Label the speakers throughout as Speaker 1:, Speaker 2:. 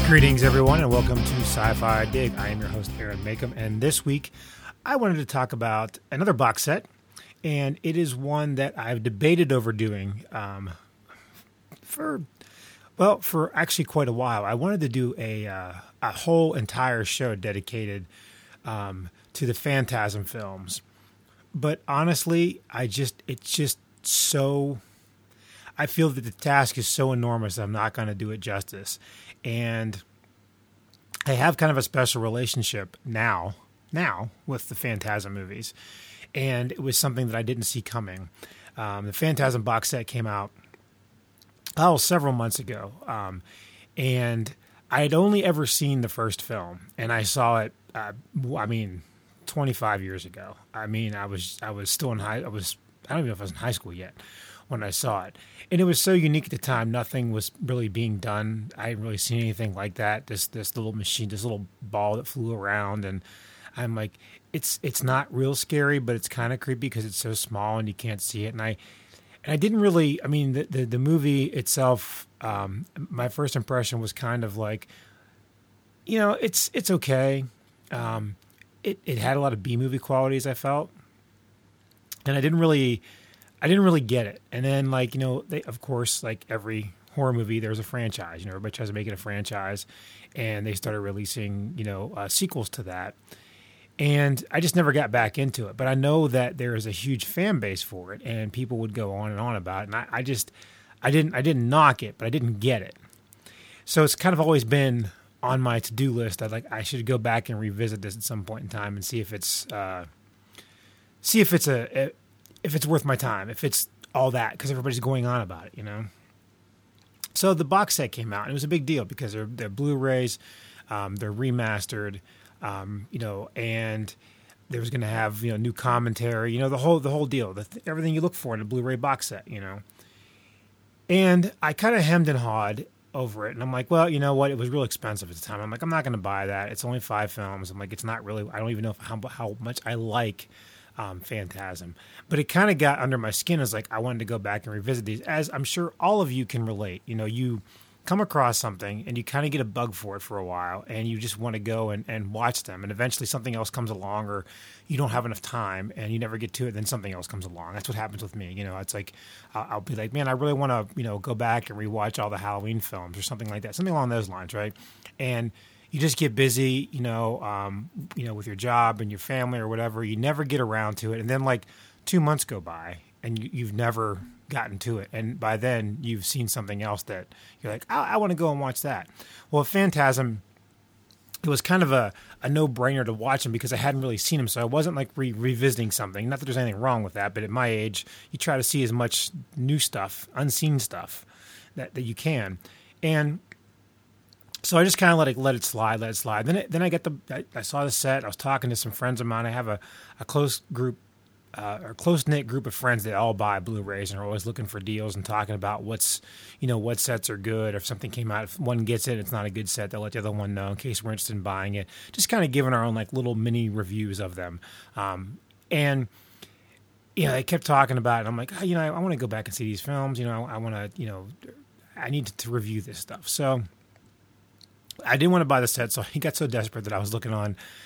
Speaker 1: Greetings, everyone, and welcome to Sci-Fi Dig. I am your host, Aaron Makem, and this week I wanted to talk about another box set, and it is one that I've debated over doing for actually quite a while. I wanted to do a whole entire show dedicated to the Phantasm films, but honestly, I feel that the task is so enormous that I'm not going to do it justice. And I have kind of a special relationship now with the Phantasm movies. And it was something that I didn't see coming. The Phantasm box set came out, several months ago. And I had only ever seen the first film. And I saw it, 25 years ago. I was still in I don't even know if I was in high school yet when I saw it. And it was so unique at the time. Nothing was really being done. I hadn't really seen anything like that. This little machine, this little ball that flew around. And I'm like, it's not real scary, but it's kind of creepy because it's so small and you can't see it. And I didn't really, the movie itself, my first impression was kind of like, it's okay. It had a lot of B-movie qualities, I felt. And I didn't really get it. And then, of course, like every horror movie, there's a franchise. Everybody tries to make it a franchise, and they started releasing, sequels to that. And I just never got back into it. But I know that there is a huge fan base for it, and people would go on and on about it. And I didn't knock it, but I didn't get it. So it's kind of always been on my to-do list. I should go back and revisit this at some point in time and see if it's if it's worth my time, if it's all that, because everybody's going on about it, So the box set came out, and it was a big deal because they're Blu-rays, they're remastered, and there was going to have new commentary, the whole deal, everything you look for in a Blu-ray box set, And I kind of hemmed and hawed over it, and I'm like, well, you know what? It was real expensive at the time. I'm like, I'm not going to buy that. It's only 5 films. I'm like, it's not really. I don't even know how much I like Phantasm, but it kind of got under my skin as I wanted to go back and revisit these, as I'm sure all of you can relate. You come across something and you kind of get a bug for it for a while, and you just want to go and watch them, and eventually something else comes along, or you don't have enough time and you never get to it, then something else comes along. That's what happens with me. It's like I'll be like, man, I really want to go back and rewatch all the Halloween films or something like that, something along those lines, right? And you just get busy, with your job and your family or whatever. You never get around to it. And then 2 months go by and you've never gotten to it. And by then you've seen something else that you're like, I want to go and watch that. Well, Phantasm, it was kind of a no-brainer to watch him because I hadn't really seen him. So I wasn't revisiting something. Not that there's anything wrong with that, but at my age, you try to see as much new stuff, unseen stuff that you can. And so I just kind of let it slide. Then I saw the set. I was talking to some friends of mine. I have a close knit group of friends that all buy Blu-rays and are always looking for deals and talking about what sets are good. Or if something came out, if one gets it, it's not a good set, they'll let the other one know in case we're interested in buying it. Just kind of giving our own little mini reviews of them. And they kept talking about it. I'm like, I want to go back and see these films. I want to, I need to review this stuff. So I didn't want to buy the set, so I got so desperate that I was looking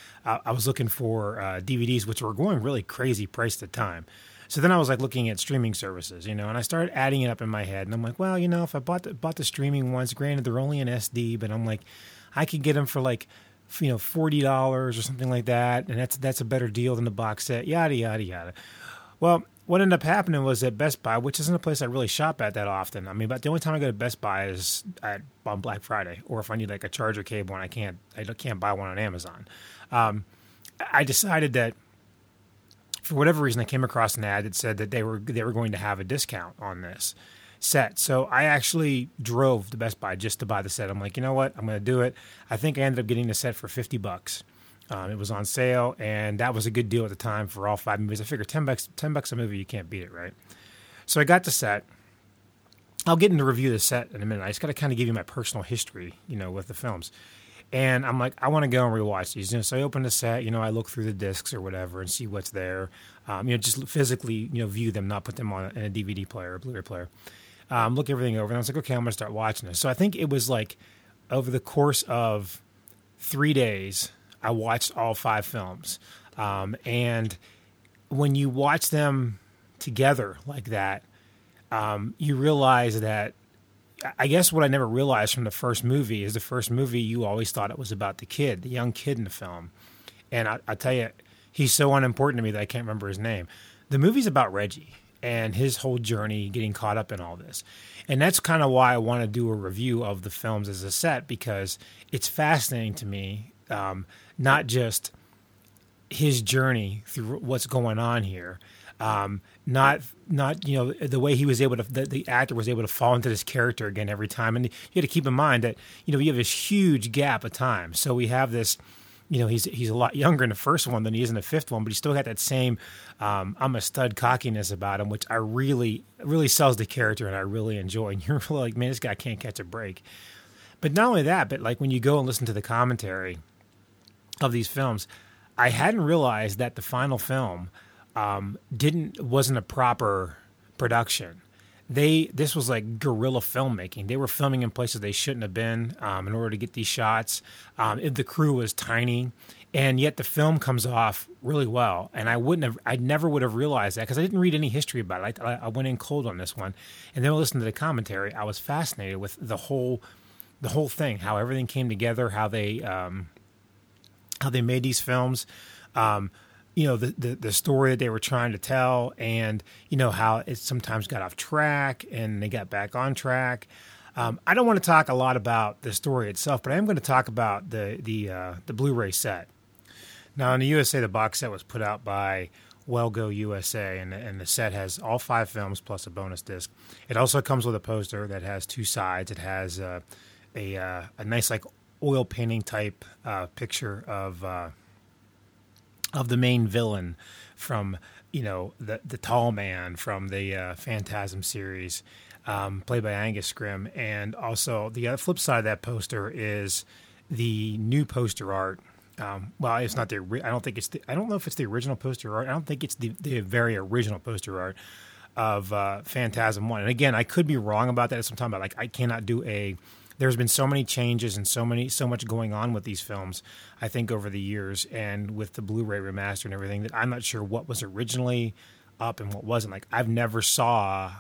Speaker 1: for DVDs, which were going really crazy price at the time. So then I was looking at streaming services, and I started adding it up in my head, and I'm like, well, if I bought the streaming ones, granted they're only an SD, but I'm like, I could get them for $40 or something like that, and that's a better deal than the box set, yada yada yada. Well, what ended up happening was at Best Buy, which isn't a place I really shop at that often. But the only time I go to Best Buy is on Black Friday, or if I need a charger cable and I can't buy one on Amazon. I decided that for whatever reason I came across an ad that said that they were going to have a discount on this set. So I actually drove to Best Buy just to buy the set. I'm like, you know what? I'm going to do it. I think I ended up getting the set for $50. It was on sale, and that was a good deal at the time for all 5 movies. I figured $10 a movie, you can't beat it, right? So I got the set. I'll get into review the set in a minute. I just got to kind of give you my personal history, with the films. And I'm like, I want to go and rewatch these. So I open the set, I look through the discs or whatever and see what's there. Just physically, view them, not put them on in a DVD player or Blu-ray player. Look everything over, and I was like, okay, I'm going to start watching this. So I think it was over the course of 3 days, I watched all 5 films. And when you watch them together like that, you realize that, I guess what I never realized from the first movie is the first movie, you always thought it was about the kid, the young kid in the film. And I tell you, he's so unimportant to me that I can't remember his name. The movie's about Reggie and his whole journey getting caught up in all this. And that's kind of why I want to do a review of the films as a set, because it's fascinating to me, not just his journey through what's going on here, not the way he was able to, the actor was able to fall into this character again every time. And you have to keep in mind that, we have this huge gap of time. So we have this, he's a lot younger in the first one than he is in the fifth one, but he's still got that same I'm a stud cockiness about him, which I really sells the character, and I really enjoy. And you're really like, man, this guy can't catch a break. But not only that, but like when you go and listen to the commentary of these films, I hadn't realized that the final film wasn't a proper production. This was like guerrilla filmmaking. They were filming in places they shouldn't have been in order to get these shots. The crew was tiny, and yet the film comes off really well. And I never would have realized that because I didn't read any history about it. I went in cold on this one, and then listening to the commentary, I was fascinated with the whole thing, how everything came together, how they made these films. The story that they were trying to tell, and how it sometimes got off track and they got back on track. I don't want to talk a lot about the story itself, but I am going to talk about the Blu-ray set. Now in the USA, the box set was put out by Wellgo USA, and the set has all 5 films plus a bonus disc. It also comes with a poster that has 2 sides. It has a nice like oil painting type picture of the main villain from, the tall man from the Phantasm series, played by Angus Scrimm. And also the flip side of that poster is the new poster art. Well, it's not I don't know if it's the original poster art. I don't think it's the very original poster art of Phantasm 1. And again, I could be wrong about that at some time, but like I cannot do there's been so many changes and so much going on with these films, I think, over the years, and with the Blu-ray remaster and everything, that I'm not sure what was originally up and what wasn't. Like I never saw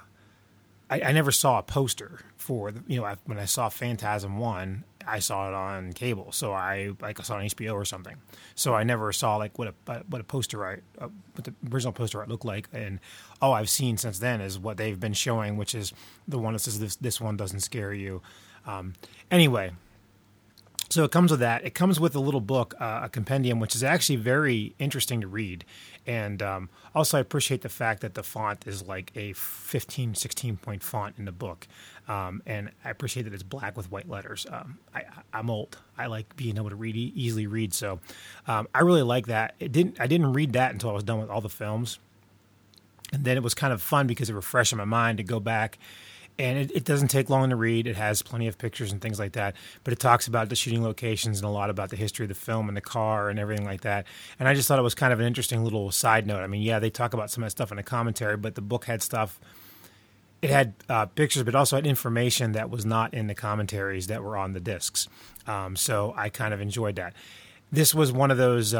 Speaker 1: a poster for when I saw Phantasm 1, I saw it on cable, so I saw it on HBO or something. So I never saw like what a poster art, what the original poster art looked like. And all I've seen since then is what they've been showing, which is the one that says this one doesn't scare you. Anyway, so it comes with that. It comes with a little book, a compendium, which is actually very interesting to read. And also I appreciate the fact that the font is like a 15, 16-point font in the book. And I appreciate that it's black with white letters. I'm old. I like being able to easily read. So I really like that. I didn't read that until I was done with all the films. And then it was kind of fun because it refreshed my mind to go back. And it doesn't take long to read. It has plenty of pictures and things like that. But it talks about the shooting locations and a lot about the history of the film and the car and everything like that. And I just thought it was kind of an interesting little side note. I mean, yeah, they talk about some of that stuff in the commentary, but the book had stuff. It had pictures, but also had information that was not in the commentaries that were on the discs. So I kind of enjoyed that. This was one of those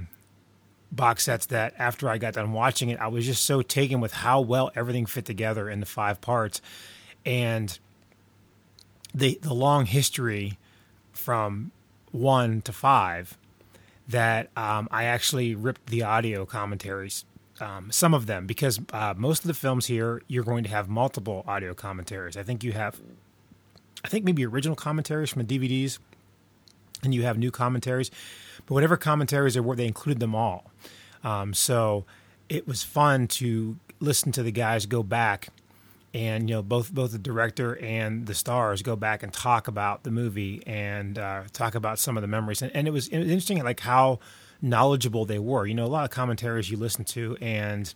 Speaker 1: box sets that after I got done watching it, I was just so taken with how well everything fit together in the 5 parts. And the long history from 1 to 5 that I actually ripped the audio commentaries, some of them, because most of the films here, you're going to have multiple audio commentaries. I think maybe original commentaries from the DVDs, and you have new commentaries. But whatever commentaries there were, they included them all. So it was fun to listen to the guys go back and both the director and the stars go back and talk about the movie and talk about some of the memories. And it was interesting, like how knowledgeable they were. A lot of commentaries you listen to, and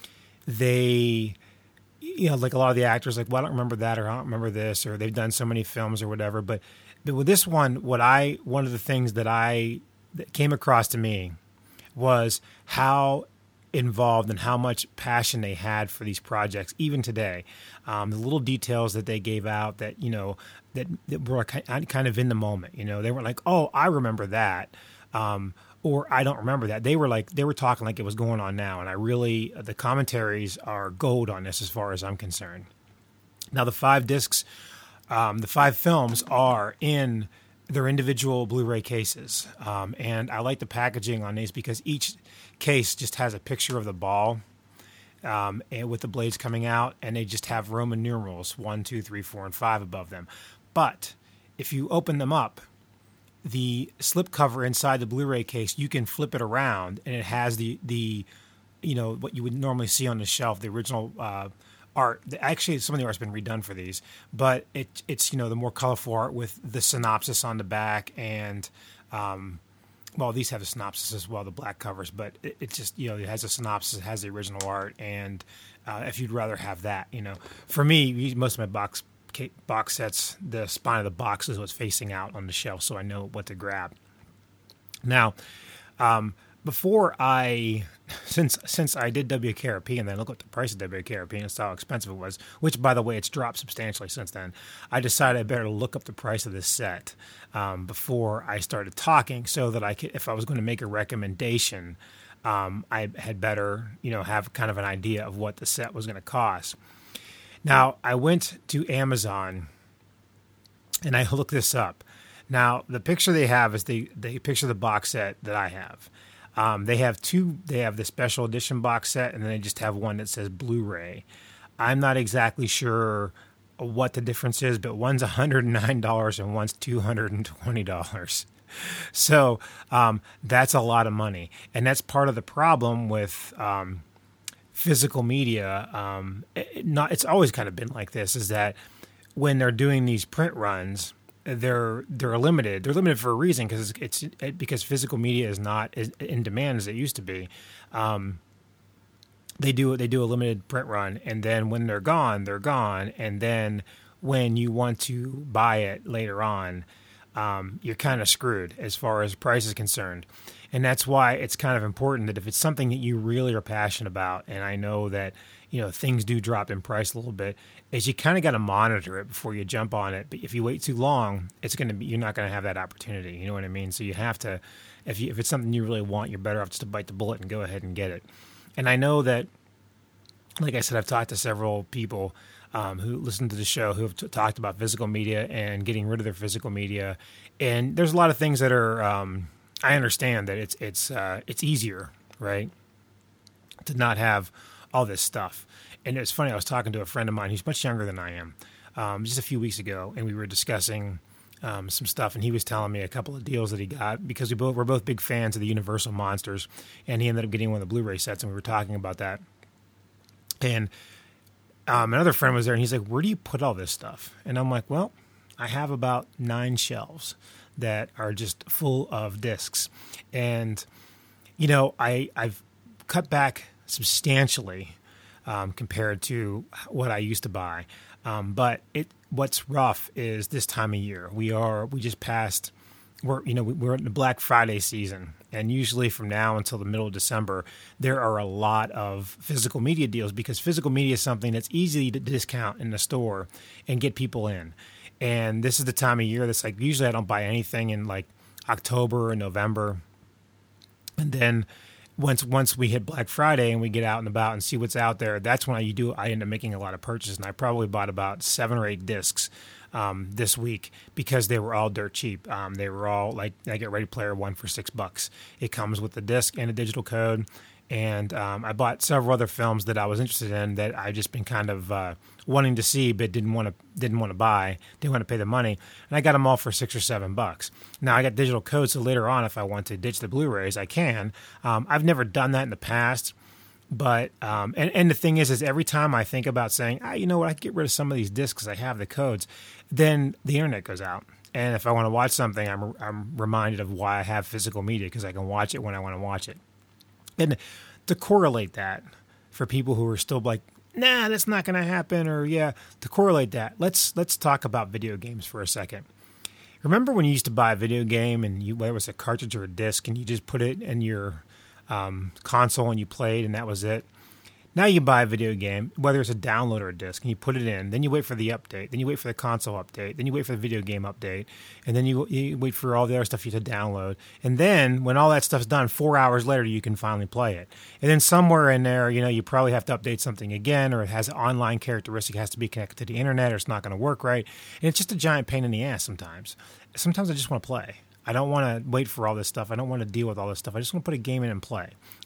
Speaker 1: they, like a lot of the actors, like, well, I don't remember that, or I don't remember this, or they've done so many films or whatever. But with this one, one of the things that came across to me was how involved and how much passion they had for these projects, even today. The little details that they gave out that, that were kind of in the moment. They weren't like, oh, I remember that. Or I don't remember that. They were talking like it was going on now. And the commentaries are gold on this as far as I'm concerned. Now, the 5 discs, the 5 films are in their individual Blu-ray cases. And I like the packaging on these because each case just has a picture of the ball and with the blades coming out, and they just have Roman numerals 1, 2, 3, 4, and 5 above them. But if you open them up, the slipcover inside the Blu-ray case, you can flip it around, and it has the what you would normally see on the shelf, the original art. Actually, some of the art's been redone for these, but it's the more colorful art with the synopsis on the back, and these have a synopsis as well, the black covers, but it just it has a synopsis, it has the original art, and if you'd rather have that, for me, most of my box sets, the spine of the box is what's facing out on the shelf, so I know what to grab. Now, since I did WKRP and then look at the price of WKRP and saw how expensive it was, which, by the way, it's dropped substantially since then, I decided I better look up the price of this set before I started talking, so that I could, if I was going to make a recommendation, I had better, have kind of an idea of what the set was going to cost. Now, I went to Amazon and I looked this up. Now, the picture they have is the picture of the box set that I have. They have the special edition box set, and then they just have one that says Blu-ray. I'm not exactly sure what the difference is, but one's $109 and one's $220. So that's a lot of money. And that's part of the problem with physical media. It's always kind of been like this, is that when they're doing these print runs, they're limited. They're limited for a reason, because physical media is not as in demand as it used to be. They do a limited print run, and then when they're gone, and then when you want to buy it later on, you're kind of screwed as far as price is concerned. And that's why it's kind of important that if it's something that you really are passionate about, and I know that things do drop in price a little bit, is you kind of got to monitor it before you jump on it. But if you wait too long, you're not going to have that opportunity. You know what I mean? So you have to, if it's something you really want, you're better off just to bite the bullet and go ahead and get it. And I know that, like I said, I've talked to several people who listen to the show who have talked about physical media and getting rid of their physical media. And there's a lot of things that are, I understand that it's easier, right, to not have all this stuff. And it's funny, I was talking to a friend of mine who's much younger than I am just a few weeks ago, and we were discussing some stuff, and he was telling me a couple of deals that he got, because we're both big fans of the Universal Monsters, and he ended up getting one of the Blu-ray sets, and we were talking about that. And another friend was there, and he's like, where do you put all this stuff? And I'm like, well, I have about 9 shelves that are just full of discs. And, I've cut back substantially compared to what I used to buy. But what's rough is this time of year. We're in the Black Friday season, and usually from now until the middle of December, there are a lot of physical media deals, because physical media is something that's easy to discount in the store and get people in. And this is the time of year that's like, usually I don't buy anything in like October or November. And then once we hit Black Friday and we get out and about and see what's out there, that's when I end up making a lot of purchases. And I probably bought about 7 or 8 discs this week, because they were all dirt cheap. They were all like, I get Ready Player One for $6. It comes with the disc and a digital code. And I bought several other films that I was interested in that I've just been kind of wanting to see, but didn't want to buy, didn't want to pay the money, and I got them all for $6 or $7. Now I got digital codes, so later on, if I want to ditch the Blu-rays, I can. I've never done that in the past, but and the thing is every time I think about saying, you know what, I can get rid of some of these discs because I have the codes, then the internet goes out. And if I want to watch something, I'm reminded of why I have physical media, because I can watch it when I want to watch it. And to correlate that for people who are still like, nah, that's not going to happen, or to correlate that, let's talk about video games for a second. Remember when you used to buy a video game, and whether it was a cartridge or a disc, and you just put it in your console and you played and that was it. Now you buy a video game, whether it's a download or a disc, and you put it in. Then you wait for the update. Then you wait for the console update. Then you wait for the video game update. And then you wait for all the other stuff you have to download. And then when all that stuff's done, 4 hours later, you can finally play it. And then somewhere in there, you probably have to update something again, or it has an online characteristic, it has to be connected to the internet, or it's not going to work right. And it's just a giant pain in the ass sometimes. Sometimes I just want to play. I don't want to wait for all this stuff. I don't want to deal with all this stuff. I just want to put a game in and play.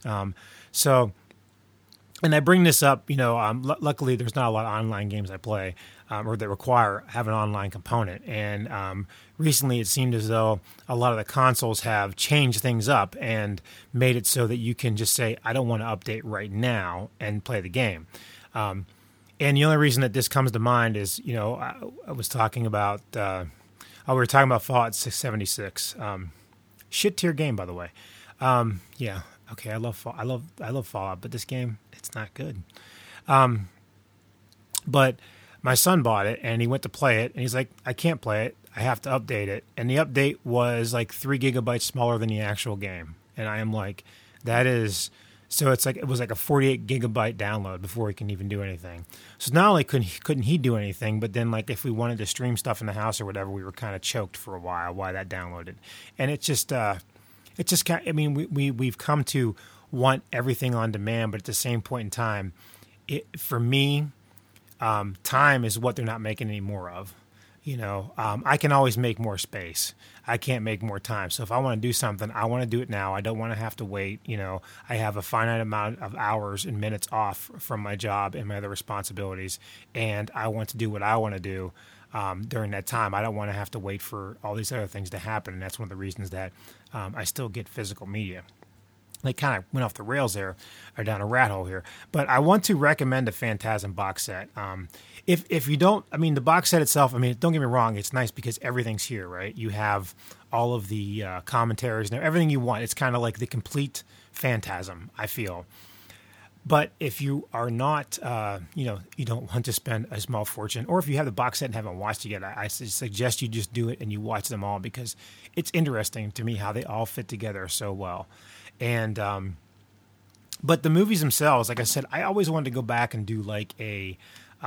Speaker 1: And I bring this up, luckily there's not a lot of online games I play or that have an online component. And recently it seemed as though a lot of the consoles have changed things up and made it so that you can just say, I don't want to update right now and play the game. And the only reason that this comes to mind is, I was talking about, we were talking about Fallout 676. Shit tier game, by the way. Yeah. Okay, I love Fallout, but this game, it's not good. But my son bought it, and he went to play it, and he's like, I can't play it. I have to update it. And the update was like 3 gigabytes smaller than the actual game. And I am like, that is... So it was like a 48 gigabyte download before he can even do anything. So not only couldn't he do anything, but then like if we wanted to stream stuff in the house or whatever, we were kind of choked for a while that downloaded. And it's just... It's just kind of, we've come to want everything on demand, but at the same point in time, for me, time is what they're not making any more of. I can always make more space. I can't make more time. So if I want to do something, I want to do it now. I don't want to have to wait. I have a finite amount of hours and minutes off from my job and my other responsibilities, and I want to do what I want to do. During that time, I don't want to have to wait for all these other things to happen, and that's one of the reasons that I still get physical media. They kind of went off the rails there, or down a rat hole here. But I want to recommend a Phantasm box set. If you don't, the box set itself, don't get me wrong, it's nice because everything's here, right? You have all of the commentaries and everything you want. It's kind of like the complete Phantasm, I feel. But if you are not, you don't want to spend a small fortune, or if you have the box set and haven't watched it yet, I suggest you just do it and you watch them all because it's interesting to me how they all fit together so well. And but the movies themselves, like I said, I always wanted to go back and do like a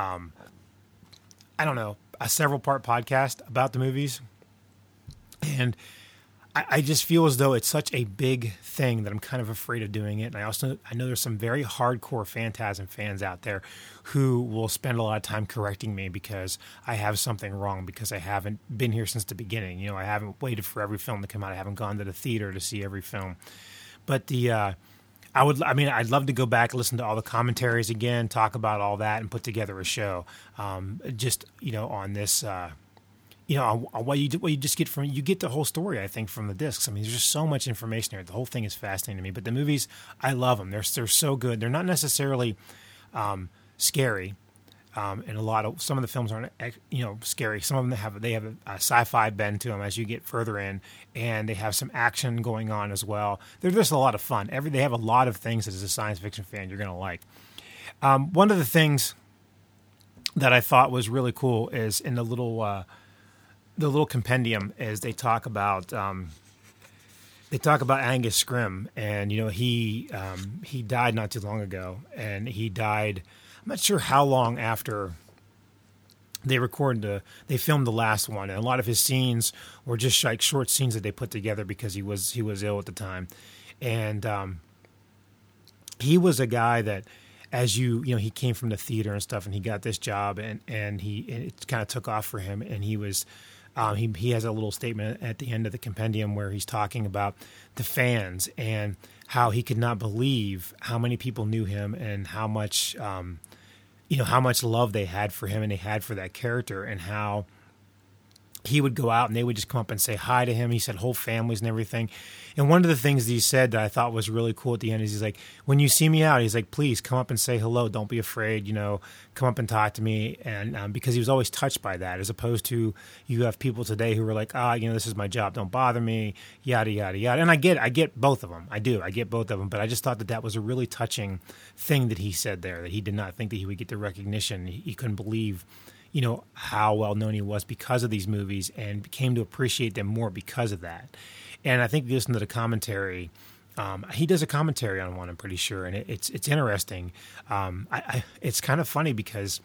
Speaker 1: several part podcast about the movies, and I just feel as though it's such a big thing that I'm kind of afraid of doing it. And I know there's some very hardcore Phantasm fans out there who will spend a lot of time correcting me because I have something wrong, because I haven't been here since the beginning. I haven't waited for every film to come out. I haven't gone to the theater to see every film. But I'd love to go back, listen to all the commentaries again, talk about all that, and put together a show. On this. What you just get you get the whole story, I think, from the discs. There's just so much information there. The whole thing is fascinating to me. But the movies, I love them. They're so good. They're not necessarily scary, and some of the films aren't scary. Some of them have a sci-fi bend to them as you get further in, and they have some action going on as well. They're just a lot of fun. They have a lot of things that as a science fiction fan you're going to like. One of the things that I thought was really cool is in the little compendium is they talk about Angus Scrimm, and he died not too long ago, and he died. I'm not sure how long after they filmed the last one, and a lot of his scenes were just like short scenes that they put together because he was ill at the time, and he was a guy that, as he came from the theater and stuff, and he got this job, and it kind of took off for him, and he was. He has a little statement at the end of the compendium where he's talking about the fans and how he could not believe how many people knew him and how much, how much love they had for him and they had for that character, and how he would go out and they would just come up and say hi to him. He said whole families and everything. And one of the things that he said that I thought was really cool at the end is he's like, when you see me out, he's like, please come up and say hello. Don't be afraid, come up and talk to me. And because he was always touched by that, as opposed to you have people today who are like, this is my job. Don't bother me, yada, yada, yada. And I get both of them. I get both of them. But I just thought that was a really touching thing that he said there, that he did not think that he would get the recognition. He couldn't believe how well known he was because of these movies, and came to appreciate them more because of that. And I think if you listen to the commentary He does a commentary on one, I'm pretty sure, and it's interesting. It's kind of funny because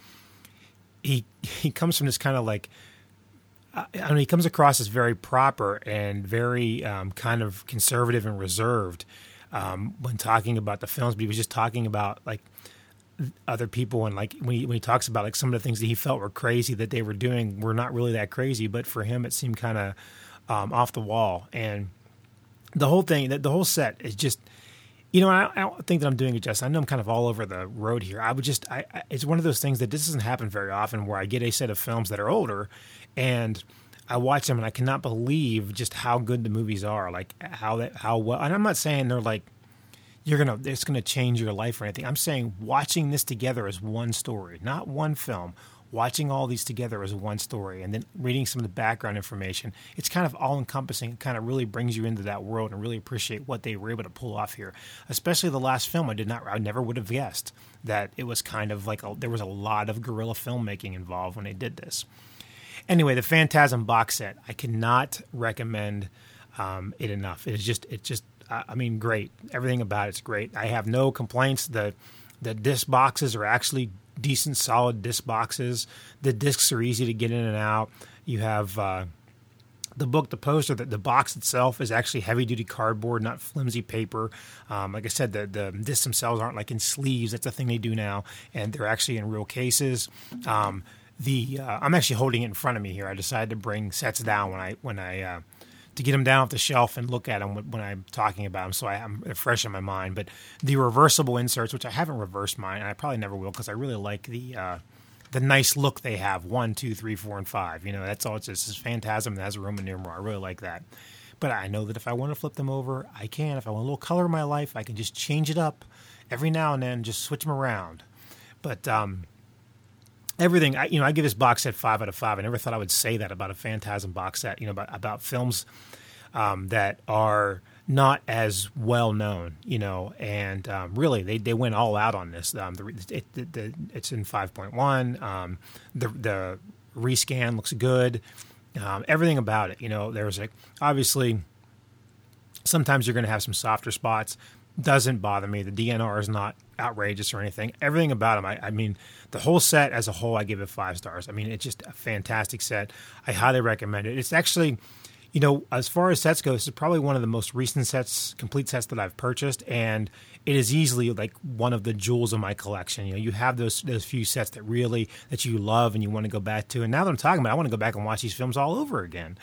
Speaker 1: he comes from this kind of like, I mean, he comes across as very proper and very kind of conservative and reserved when talking about the films. But he was just talking about like other people, and like when he talks about like some of the things that he felt were crazy that they were doing were not really that crazy, but for him it seemed kind of off the wall. And the whole thing, the whole set is just, you know, I don't think that I'm doing it justice. I know I'm kind of all over the road here. It's one of those things that this doesn't happen very often, where I get a set of films that are older and I watch them and I cannot believe just how good the movies are, like how well. And I'm not saying they're like it's gonna change your life or anything. I'm saying watching this together as one story, not one film. Watching all these together as one story, and then reading some of the background information, it's kind of all encompassing. It kind of really brings you into that world and really appreciate what they were able to pull off here. Especially the last film, I never would have guessed that it was kind of like there was a lot of guerrilla filmmaking involved when they did this. Anyway, the Phantasm box set, I cannot recommend it enough. It's just, I mean, great. Everything about it's great. I have no complaints. The disc boxes are actually decent, solid disc boxes. The discs are easy to get in and out. You have the book, the poster, the box itself is actually heavy-duty cardboard, not flimsy paper. Like I said, the discs themselves aren't like in sleeves. That's a thing they do now, and they're actually in real cases. I'm actually holding it in front of me here. I decided to bring sets down when I to get them down off the shelf and look at them when I'm talking about them, so I'm fresh in my mind. But the reversible inserts, which I haven't reversed mine, and I probably never will because I really like the nice look they have. 1, 2, 3, 4, and 5. You know, that's all. It's just this Phantasm that has a Roman numeral. I really like that. But I know that if I want to flip them over, I can. If I want a little color in my life, I can just change it up every now and then, just switch them around. But everything, I give this box set 5 out of 5. I never thought I would say that about a Phantasm box set, about films that are not as well known, and really they went all out on this. It's in 5.1. The rescan looks good. Everything about it, there's obviously sometimes you're going to have some softer spots. Doesn't bother me. The DNR is not outrageous or anything. Everything about them, I mean, the whole set as a whole, I give it 5 stars. I mean, it's just a fantastic set. I highly recommend it. It's actually, as far as sets go, this is probably one of the most recent sets, complete sets that I've purchased, and it is easily like one of the jewels of my collection. You have those few sets that you love and you want to go back to. And now that I'm talking about it, I want to go back and watch these films all over again.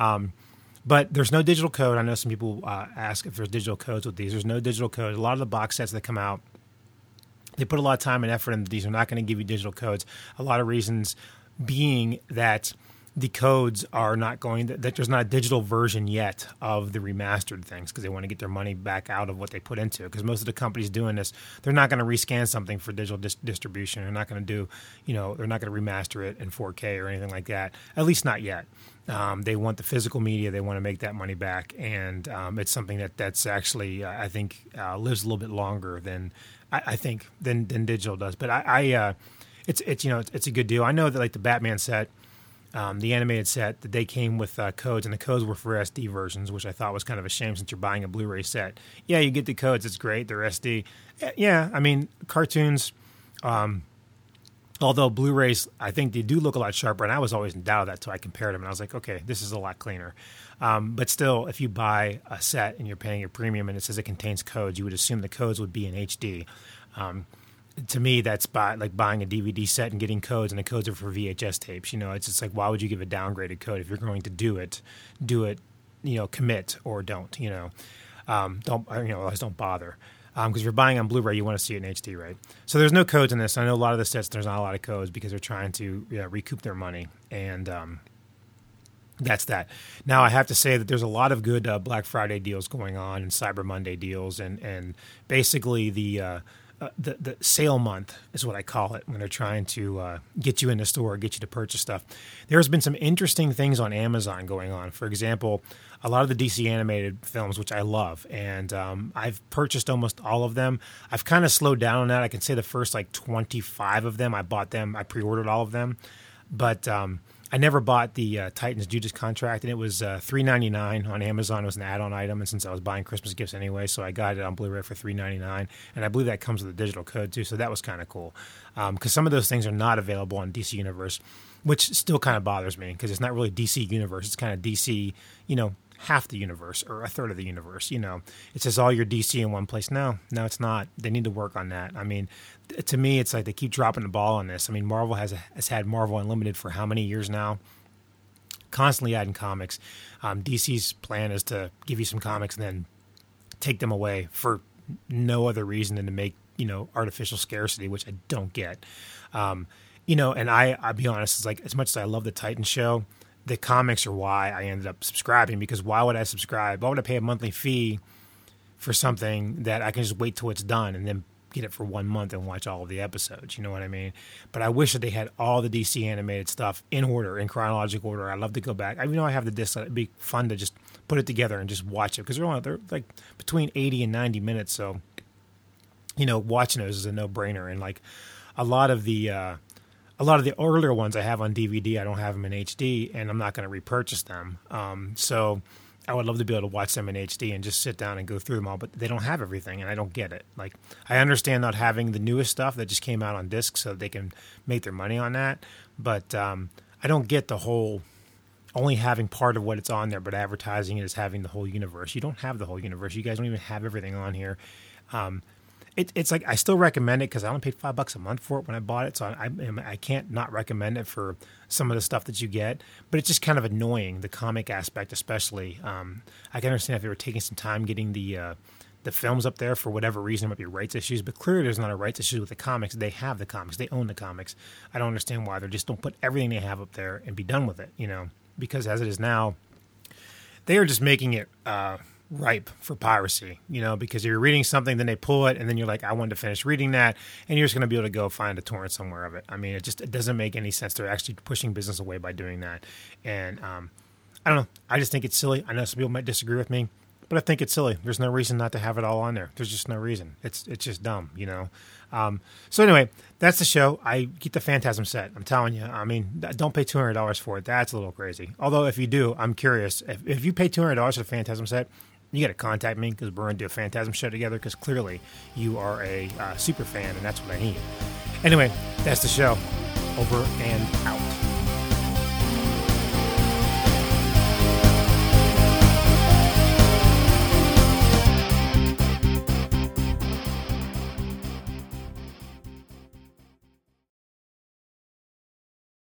Speaker 1: But there's no digital code. I know some people ask if there's digital codes with these. There's no digital code. A lot of the box sets that come out, they put a lot of time and effort into these. They're not going to give you digital codes. A lot of reasons being that the codes are not that there's not a digital version yet of the remastered things because they want to get their money back out of what they put into it. Because most of the companies doing this, they're not going to rescan something for digital distribution. They're not going to do, they're not going to remaster it in 4K or anything like that. At least not yet. They want the physical media. They want to make that money back, and it's something that's actually I think lives a little bit longer than I think than digital does. But it's a good deal. I know that like the Batman set, the animated set, that they came with codes, and the codes were for SD versions, which I thought was kind of a shame since you're buying a Blu-ray set. Yeah, you get the codes. It's great. They're SD. Yeah, I mean cartoons. Although Blu-rays, I think they do look a lot sharper, and I was always in doubt of that until I compared them, and I was like, okay, this is a lot cleaner. But still, if you buy a set and you're paying a premium and it says it contains codes, you would assume the codes would be in HD. To me, that's like buying a DVD set and getting codes, and the codes are for VHS tapes. It's just like, why would you give a downgraded code if you're going to do it, commit or don't, otherwise don't bother. Because if you're buying on Blu-ray, you want to see it in HD, right? So there's no codes in this. I know a lot of the sets, there's not a lot of codes because they're trying to recoup their money. And that's that. Now, I have to say that there's a lot of good Black Friday deals going on and Cyber Monday deals. And basically the sale month is what I call it when they're trying to get you in the store, get you to purchase stuff. There's been some interesting things on Amazon going on. For example, a lot of the DC animated films, which I love, and I've purchased almost all of them. I've kind of slowed down on that. I can say the first 25 of them, I bought them. I pre-ordered all of them. But I never bought the Titans Judas Contract, and it was $3.99 on Amazon. It was an add-on item, and since I was buying Christmas gifts anyway, so I got it on Blu-ray for $3.99, and I believe that comes with a digital code too, so that was kind of cool. Because some of those things are not available on DC Universe, which still kind of bothers me, because it's not really DC Universe. It's kind of DC, half the universe or a third of the universe. It says all your DC in one place. No, it's not. They need to work on that. I mean, to me, it's like they keep dropping the ball on this. I mean, Marvel has had Marvel Unlimited for how many years now? Constantly adding comics. DC's plan is to give you some comics and then take them away for no other reason than to make, artificial scarcity, which I don't get. And I'll be honest, it's like, as much as I love the Titan show, the comics are why I ended up subscribing, because why would I subscribe? Why would I pay a monthly fee for something that I can just wait till it's done and then get it for 1 month and watch all of the episodes? You know what I mean? But I wish that they had all the DC animated stuff in order, in chronological order. I'd love to go back. I have the disc. It'd be fun to just put it together and just watch it, because they're like between 80 and 90 minutes. So, watching those is a no-brainer. And like a lot of the earlier ones I have on DVD, I don't have them in HD, and I'm not going to repurchase them. So I would love to be able to watch them in HD and just sit down and go through them all, but they don't have everything, and I don't get it. Like, I understand not having the newest stuff that just came out on disc so they can make their money on that, but I don't get the whole only having part of what it's on there, but advertising it as having the whole universe. You don't have the whole universe. You guys don't even have everything on here. It's like, I still recommend it because I only paid $5 a month for it when I bought it, so I can't not recommend it for some of the stuff that you get. But it's just kind of annoying, the comic aspect especially. I can understand if they were taking some time getting the films up there for whatever reason. There might be rights issues, but clearly there's not a rights issue with the comics. They have the comics. They own the comics. I don't understand why they just don't put everything they have up there and be done with it, because as it is now, they are just making it ripe for piracy, because you're reading something, then they pull it, and then you're like, I wanted to finish reading that, and you're just going to be able to go find a torrent somewhere of it. I mean, it doesn't make any sense. They're actually pushing business away by doing that. And I don't know. I just think it's silly. I know some people might disagree with me, but I think it's silly. There's no reason not to have it all on there. There's just no reason. It's just dumb, So anyway, that's the show. I get the Phantasm set. I'm telling you. I mean, don't pay $200 for it. That's a little crazy. Although if you do, I'm curious. If you pay $200 for the Phantasm set, you got to contact me, because we're going to do a Phantasm show together, because clearly you are a super fan, and that's what I need. Anyway, that's the show. Over and out.